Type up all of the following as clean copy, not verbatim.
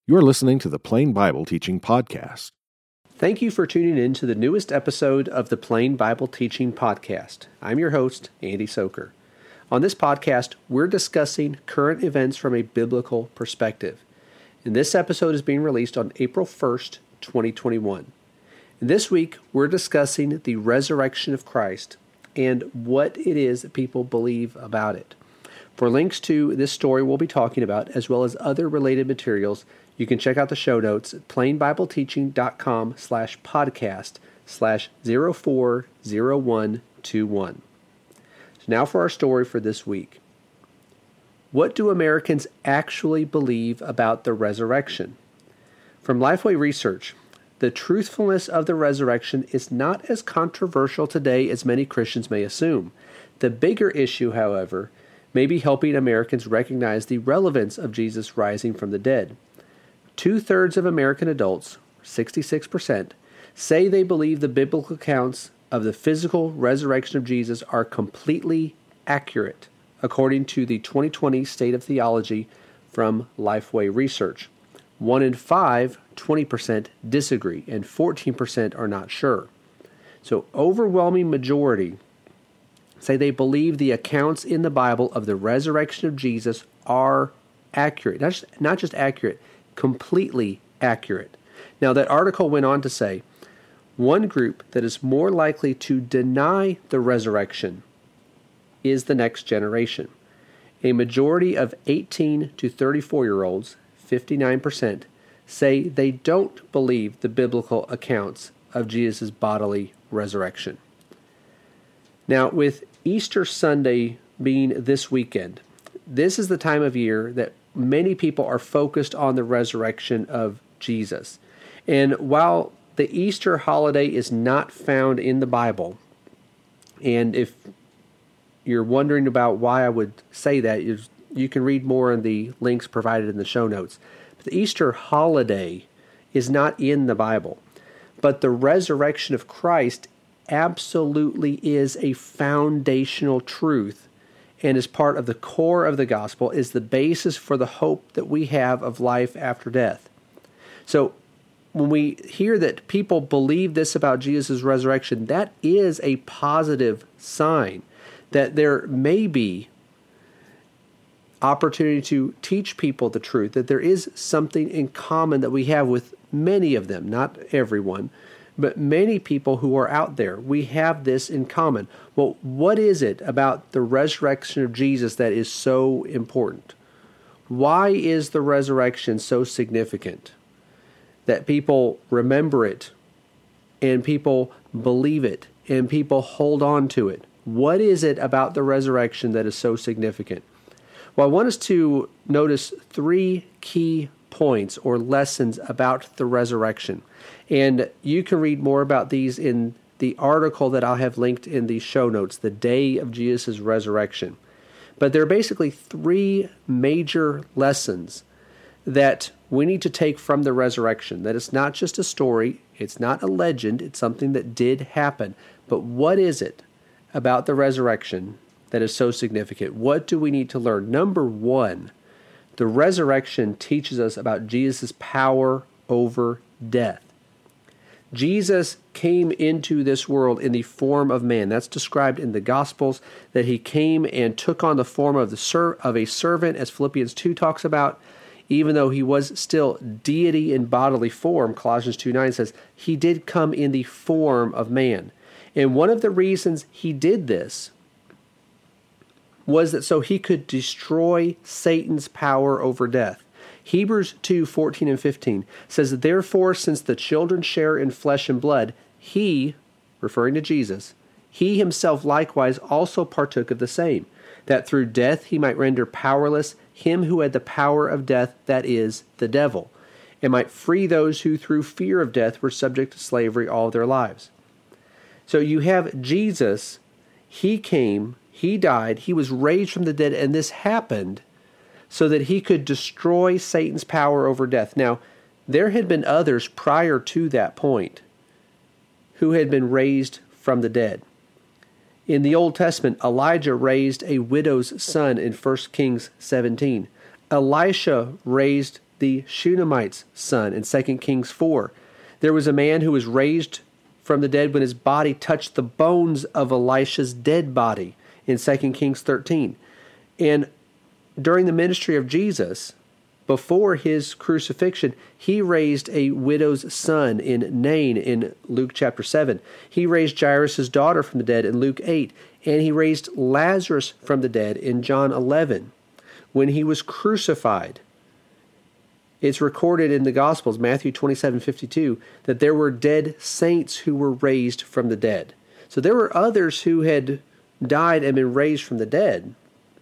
You're listening to the Plain Bible Teaching Podcast. Thank you for tuning in to the newest episode of the Plain Bible Teaching Podcast. I'm your host, Andy Soker. On this podcast, we're discussing current events from a biblical perspective. And this episode is being released on April 1st, 2021. And this week, we're discussing the resurrection of Christ and what it is that people believe about it. For links to this story we'll be talking about, as well as other related materials, you can check out the show notes at plainbibleteaching.com/podcast/040121. So now for our story for this week. What do Americans actually believe about the resurrection? From Lifeway Research, the truthfulness of the resurrection is not as controversial today as many Christians may assume. The bigger issue, however, may be helping Americans recognize the relevance of Jesus rising from the dead. 2/3 of American adults, 66%, say they believe the biblical accounts of the physical resurrection of Jesus are completely accurate, according to the 2020 State of Theology from Lifeway Research. 1 in 5, 20%, disagree, and 14% are not sure. So, overwhelming majority say they believe the accounts in the Bible of the resurrection of Jesus are accurate. Not just accurate, completely accurate. Now, that article went on to say, one group that is more likely to deny the resurrection is the next generation. A majority of 18 to 34-year-olds, 59%, say they don't believe the biblical accounts of Jesus' bodily resurrection. Now, with Easter Sunday being this weekend, this is the time of year that many people are focused on the resurrection of Jesus. And while the Easter holiday is not found in the Bible, and if you're wondering about why I would say that, you can read more in the links provided in the show notes. But the Easter holiday is not in the Bible, but the resurrection of Christ absolutely is a foundational truth and is part of the core of the gospel, is the basis for the hope that we have of life after death. So when we hear that people believe this about Jesus' resurrection, that is a positive sign that there may be opportunity to teach people the truth, that there is something in common that we have with many of them, not everyone, but many people who are out there. We have this in common. Well, what is it about the resurrection of Jesus that is so important? Why is the resurrection so significant that people remember it and people believe it and people hold on to it? What is it about the resurrection that is so significant? Well, I want us to notice 3 key points or lessons about the resurrection. And you can read more about these in the article that I'll have linked in the show notes, The Day of Jesus' Resurrection. But there are basically 3 major lessons that we need to take from the resurrection. That it's not just a story, it's not a legend, it's something that did happen. But what is it about the resurrection that is so significant? What do we need to learn? Number 1, the resurrection teaches us about Jesus' power over death. Jesus came into this world in the form of man. That's described in the Gospels, that he came and took on the form of a servant, as Philippians 2 talks about. Even though he was still deity in bodily form, Colossians 2:9 says, he did come in the form of man. And one of the reasons he did this was that so he could destroy Satan's power over death. Hebrews 2:14 and 15 says, therefore, since the children share in flesh and blood, he, referring to Jesus, he himself likewise also partook of the same, that through death he might render powerless him who had the power of death, that is, the devil, and might free those who through fear of death were subject to slavery all their lives. So you have Jesus, he came, he died, he was raised from the dead, and this happened so that he could destroy Satan's power over death. Now, there had been others prior to that point who had been raised from the dead. In the Old Testament, Elijah raised a widow's son in 1 Kings 17. Elisha raised the Shunammite's son in 2 Kings 4. There was a man who was raised from the dead when his body touched the bones of Elisha's dead body in 2 Kings 13. And during the ministry of Jesus, before his crucifixion, he raised a widow's son in Nain in Luke chapter 7. He raised Jairus' daughter from the dead in Luke 8. And he raised Lazarus from the dead in John 11. When he was crucified, it's recorded in the Gospels, Matthew 27:52, that there were dead saints who were raised from the dead. So there were others who had died and been raised from the dead.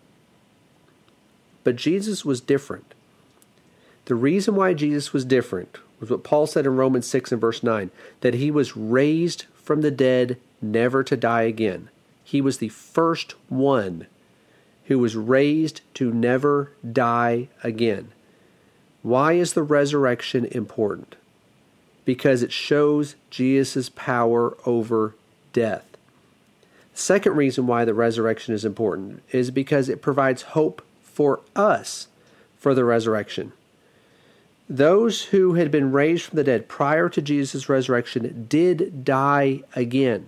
But Jesus was different. The reason why Jesus was different was what Paul said in Romans 6 and verse 9, that he was raised from the dead never to die again. He was the first one who was raised to never die again. Why is the resurrection important? Because it shows Jesus' power over death. The second reason why the resurrection is important is because it provides hope for us for the resurrection. Those who had been raised from the dead prior to Jesus' resurrection did die again.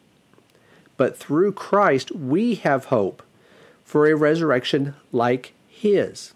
But through Christ, we have hope for a resurrection like his.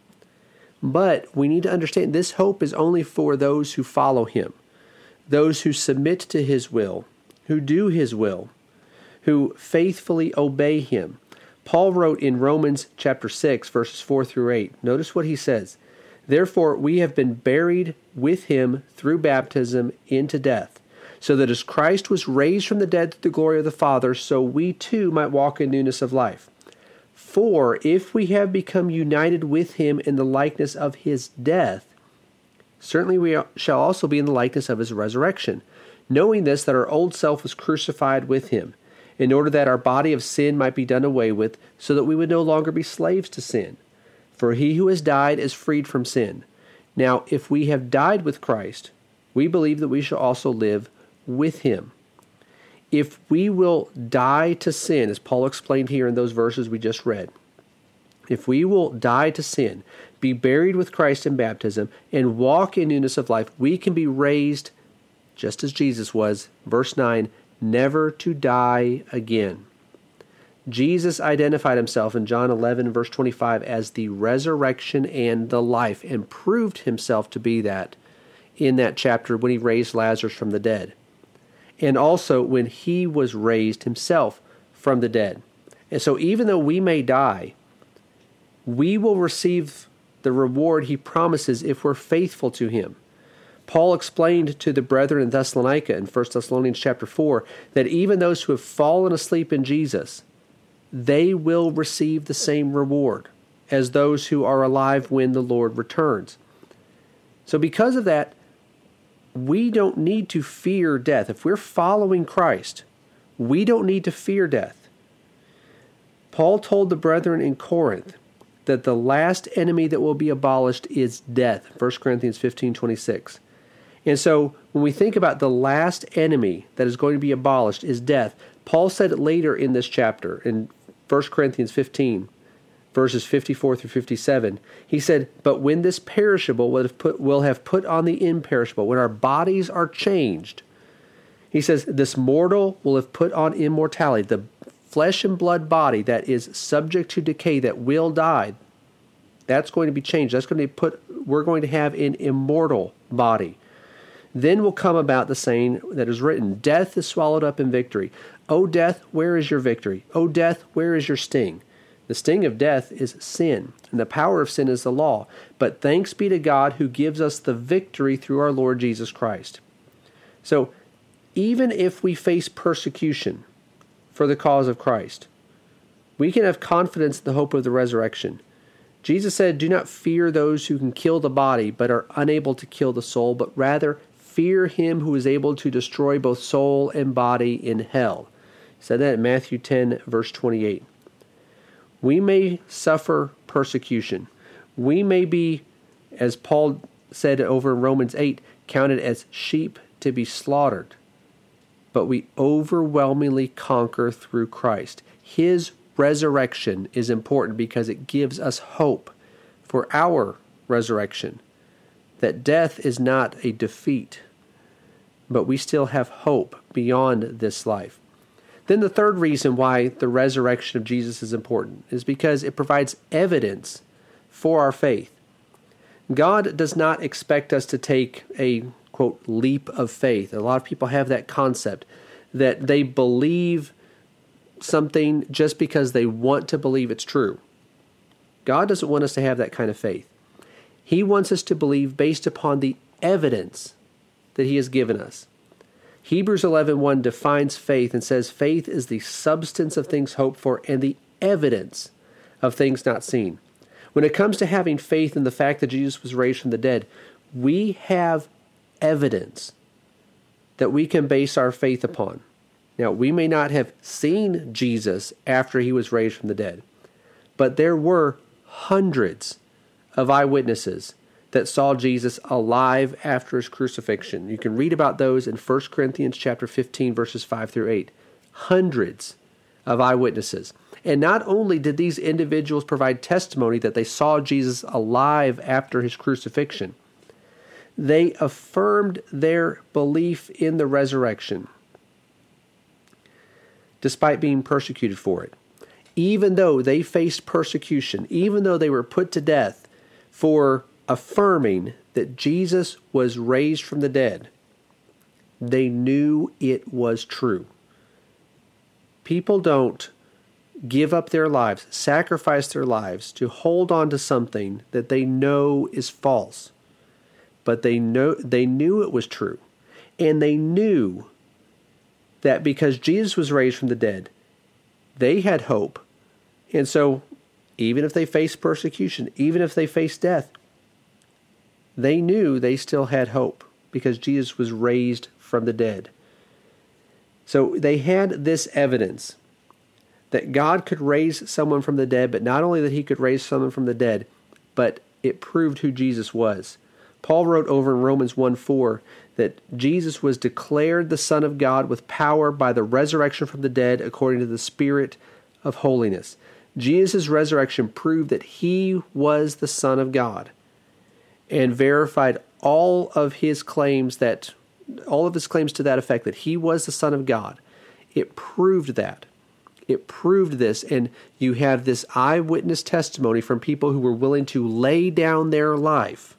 But we need to understand this hope is only for those who follow him, those who submit to his will, who do his will, who faithfully obey him. Paul wrote in Romans chapter 6, verses 4 through 8. Notice what he says. Therefore, we have been buried with him through baptism into death, so that as Christ was raised from the dead through the glory of the Father, so we too might walk in newness of life. For if we have become united with him in the likeness of his death, certainly we shall also be in the likeness of his resurrection, knowing this, that our old self was crucified with him, in order that our body of sin might be done away with, so that we would no longer be slaves to sin. For he who has died is freed from sin. Now, if we have died with Christ, we believe that we shall also live with him. If we will die to sin, as Paul explained here in those verses we just read, if we will die to sin, be buried with Christ in baptism, and walk in newness of life, we can be raised just as Jesus was, verse 9, never to die again. Jesus identified himself in John 11, verse 25, as the resurrection and the life, and proved himself to be that in that chapter when he raised Lazarus from the dead. And also when he was raised himself from the dead. And so even though we may die, we will receive the reward he promises if we're faithful to him. Paul explained to the brethren in Thessalonica in 1 Thessalonians chapter 4 that even those who have fallen asleep in Jesus, they will receive the same reward as those who are alive when the Lord returns. So because of that, we don't need to fear death. If we're following Christ, we don't need to fear death. Paul told the brethren in Corinth that the last enemy that will be abolished is death, 1 Corinthians 15:26. And so when we think about the last enemy that is going to be abolished is death, Paul said it later in this chapter, in 1 Corinthians 15, verses 54 through 57, he said, but when this perishable will have put on the imperishable, when our bodies are changed, he says, this mortal will have put on immortality, the flesh and blood body that is subject to decay, that will die, that's going to be changed. That's going to be we're going to have an immortal body. Then will come about the saying that is written, death is swallowed up in victory. O death, where is your victory? O death, where is your sting? The sting of death is sin, and the power of sin is the law. But thanks be to God who gives us the victory through our Lord Jesus Christ. So, even if we face persecution for the cause of Christ, we can have confidence in the hope of the resurrection. Jesus said, do not fear those who can kill the body, but are unable to kill the soul, but rather fear him who is able to destroy both soul and body in hell. He said that in Matthew 10, verse 28. We may suffer persecution. We may be, as Paul said over in Romans 8, counted as sheep to be slaughtered. But we overwhelmingly conquer through Christ. His resurrection is important because it gives us hope for our resurrection. that death is not a defeat, but we still have hope beyond this life. Then the third reason why the resurrection of Jesus is important is because it provides evidence for our faith. God does not expect us to take a, quote, leap of faith. A lot of people have that concept that they believe something just because they want to believe it's true. God doesn't want us to have that kind of faith. He wants us to believe based upon the evidence that He has given us. Hebrews 11:1 defines faith and says, faith is the substance of things hoped for and the evidence of things not seen. When it comes to having faith in the fact that Jesus was raised from the dead, we have evidence that we can base our faith upon. Now, we may not have seen Jesus after He was raised from the dead, but there were hundreds of eyewitnesses that saw Jesus alive after His crucifixion. You can read about those in 1 Corinthians chapter 15, verses 5 through 8. Hundreds of eyewitnesses. And not only did these individuals provide testimony that they saw Jesus alive after His crucifixion, they affirmed their belief in the resurrection, despite being persecuted for it. Even though they faced persecution, even though they were put to death for affirming that Jesus was raised from the dead, they knew it was true. People don't give up their lives, sacrifice their lives to hold on to something that they know is false. But they knew it was true. And they knew that because Jesus was raised from the dead, they had hope. And so, even if they faced persecution, even if they faced death, they knew they still had hope because Jesus was raised from the dead. So they had this evidence that God could raise someone from the dead, but not only that He could raise someone from the dead, but it proved who Jesus was. Paul wrote over in Romans 1:4 that Jesus was declared the Son of God with power by the resurrection from the dead according to the Spirit of holiness. Jesus' resurrection proved that He was the Son of God and verified all of His claims to that effect, that He was the Son of God. It proved that. It proved this, and you have this eyewitness testimony from people who were willing to lay down their life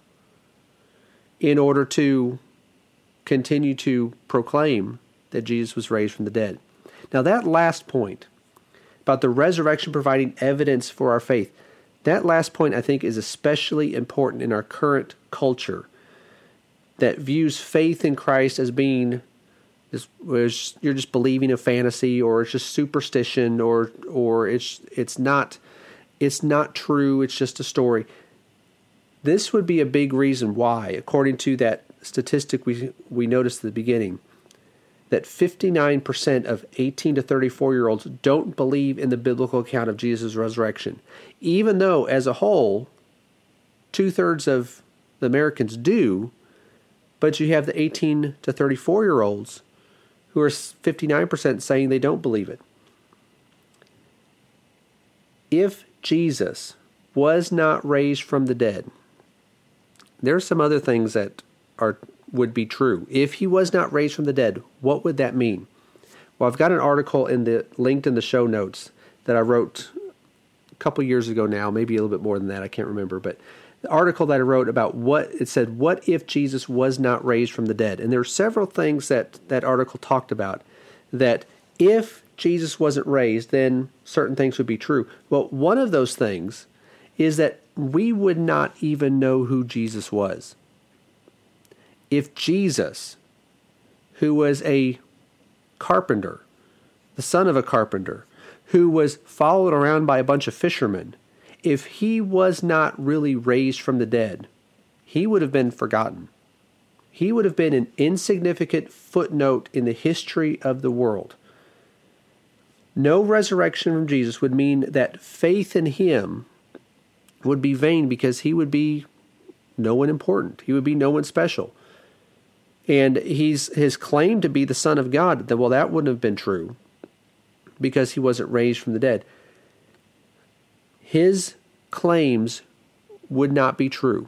in order to continue to proclaim that Jesus was raised from the dead. Now that last point about the resurrection providing evidence for our faith, that last point I think is especially important in our current culture that views faith in Christ as being you're just believing a fantasy, or it's just superstition, or it's not true, it's just a story. This would be a big reason why, according to that statistic we noticed at the beginning, that 59% of 18 to 34-year-olds don't believe in the biblical account of Jesus' resurrection, even though, as a whole, 2/3 of the Americans do, but you have the 18 to 34-year-olds who are 59% saying they don't believe it. If Jesus was not raised from the dead, there are some other things that would be true. If He was not raised from the dead, what would that mean? Well, I've got an article linked in the show notes that I wrote a couple years ago now, maybe a little bit more than that, I can't remember, but the article that I wrote about what if Jesus was not raised from the dead? And there are several things that article talked about, that if Jesus wasn't raised, then certain things would be true. Well, one of those things is that we would not even know who Jesus was. If Jesus, who was a carpenter, the son of a carpenter, who was followed around by a bunch of fishermen, if He was not really raised from the dead, He would have been forgotten. He would have been an insignificant footnote in the history of the world. No resurrection from Jesus would mean that faith in Him would be vain, because He would be no one important. He would be no one special. And his claim to be the Son of God, that wouldn't have been true because He wasn't raised from the dead. His claims would not be true.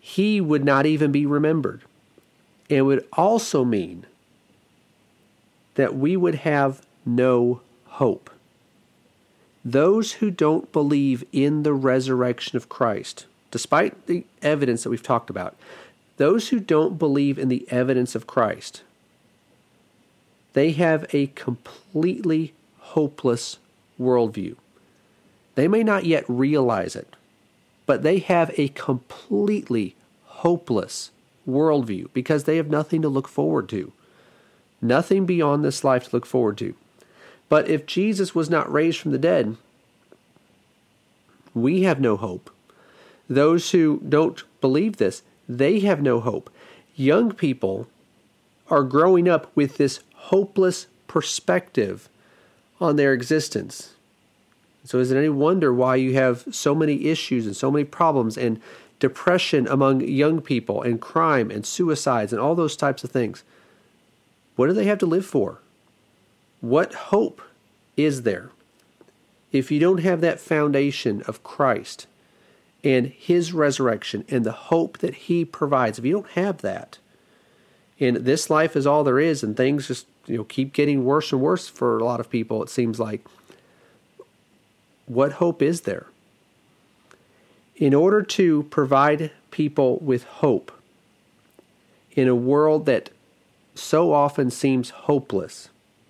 he would not even be remembered. It would also mean that we would have no hope. Those who don't believe in the resurrection of Christ, despite the evidence that we've talked about, those who don't believe in the evidence of Christ, they have a completely hopeless worldview. They may not yet realize it, but they have a completely hopeless worldview because they have nothing to look forward to. Nothing beyond this life to look forward to. But if Jesus was not raised from the dead, we have no hope. Those who don't believe this, they have no hope. Young people are growing up with this hopeless perspective on their existence. So is it any wonder why you have so many issues and so many problems and depression among young people and crime and suicides and all those types of things? What do they have to live for? What hope is there if you don't have that foundation of Christ and His resurrection and the hope that He provides? If you don't have that, and this life is all there is, and things just keep getting worse and worse for a lot of people, it seems like, what hope is there? In order to provide people with hope in a world that so often seems hopeless,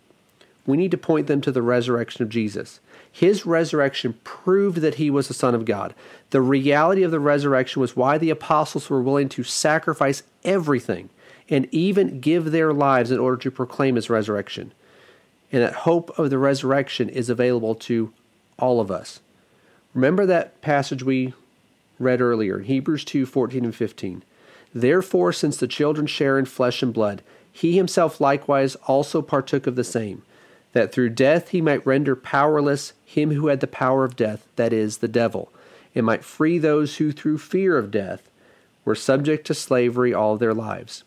we need to point them to the resurrection of Jesus. His resurrection proved that He was the Son of God. The reality of the resurrection was why the apostles were willing to sacrifice everything and even give their lives in order to proclaim His resurrection. And that hope of the resurrection is available to all of us. Remember that passage we read earlier, Hebrews 2:14 and 15. Therefore, since the children share in flesh and blood, He Himself likewise also partook of the same, that through death He might render powerless him who had the power of death, that is, the devil, and might free those who through fear of death were subject to slavery all their lives.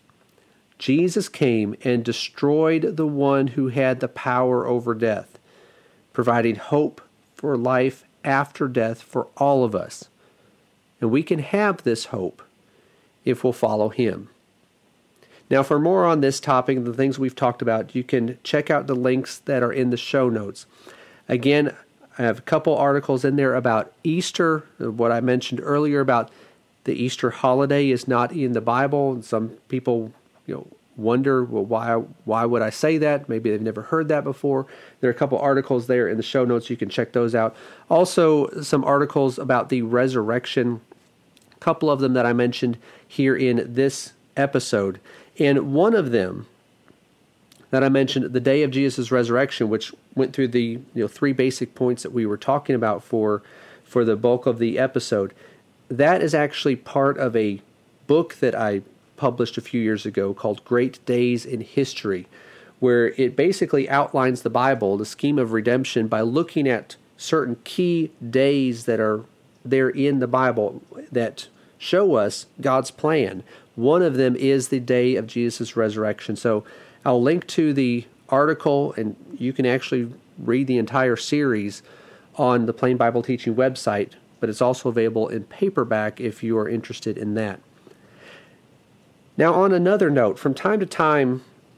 Jesus came and destroyed the one who had the power over death, providing hope for life after death for all of us. And we can have this hope if we'll follow Him. Now, for more on this topic and the things we've talked about, you can check out the links that are in the show notes. Again, I have a couple articles in there about Easter, what I mentioned earlier about the Easter holiday is not in the Bible. And some people, wonder, well, why would I say that? Maybe they've never heard that before. There are a couple articles there in the show notes. You can check those out. Also, some articles about the resurrection, a couple of them that I mentioned here in this episode. And one of them that I mentioned, the day of Jesus' resurrection, which went through the three basic points that we were talking about for the bulk of the episode, that is actually part of a book that I published a few years ago called Great Days in History, where it basically outlines the Bible, the scheme of redemption, by looking at certain key days that are there in the Bible that show us God's plan. One of them is the day of Jesus' resurrection. So I'll link to the article, and you can actually read the entire series on the Plain Bible Teaching website, but it's also available in paperback if you are interested in that. Now, on another note, from time to time,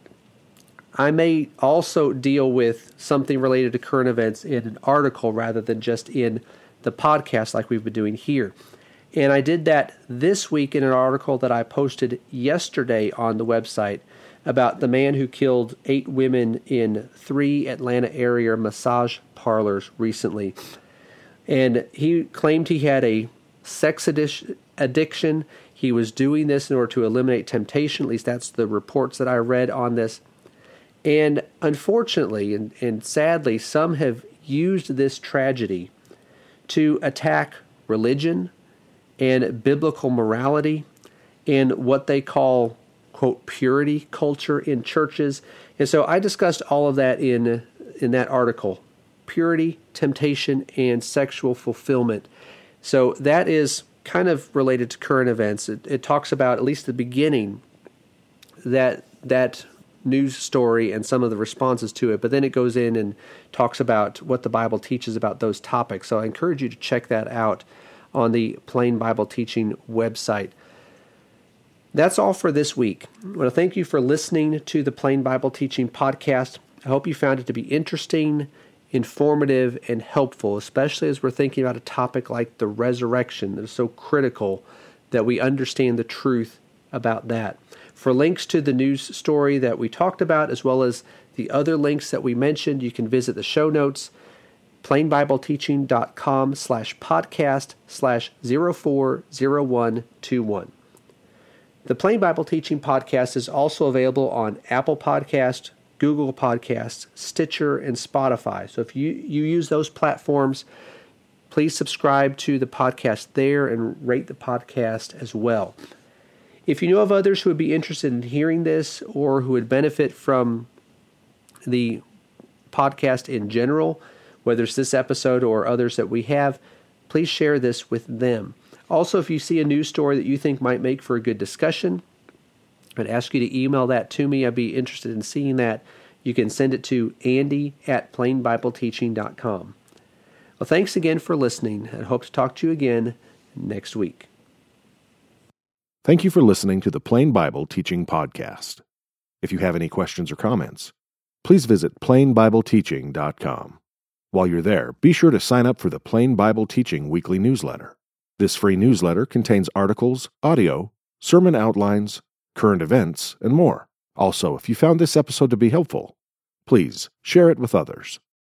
I may also deal with something related to current events in an article rather than just in the podcast like we've been doing here. And I did that this week in an article that I posted yesterday on the website about the man who killed 8 women in 3 Atlanta area massage parlors recently. And he claimed he had a sex addiction. He was doing this in order to eliminate temptation. At least that's the reports that I read on this. And unfortunately and sadly, some have used this tragedy to attack religion and biblical morality and what they call, quote, purity culture in churches. And so I discussed all of that in that article, purity, temptation, and sexual fulfillment. So that is kind of related to current events. It talks about, at least the beginning, that news story and some of the responses to it, but then it goes in and talks about what the Bible teaches about those topics. So I encourage you to check that out on the Plain Bible Teaching website. That's all for this week. I want to thank you for listening to the Plain Bible Teaching Podcast. I hope you found it to be interesting, informative, and helpful, especially as we're thinking about a topic like the resurrection that is so critical that we understand the truth about that. For links to the news story that we talked about, as well as the other links that we mentioned, you can visit the show notes, plainbibleteaching.com/podcast/040121. The Plain Bible Teaching Podcast is also available on Apple Podcasts, Google Podcasts, Stitcher, and Spotify. So if you use those platforms, please subscribe to the podcast there and rate the podcast as well. If you know of others who would be interested in hearing this or who would benefit from the podcast in general, whether it's this episode or others that we have, please share this with them. Also, if you see a news story that you think might make for a good discussion, I'd ask you to email that to me. I'd be interested in seeing that. You can send it to andy@plainbibleteaching.com. Well, thanks again for listening, and hope to talk to you again next week. Thank you for listening to the Plain Bible Teaching Podcast. If you have any questions or comments, please visit plainbibleteaching.com. While you're there, be sure to sign up for the Plain Bible Teaching weekly newsletter. This free newsletter contains articles, audio, sermon outlines, current events, and more. Also, if you found this episode to be helpful, please share it with others.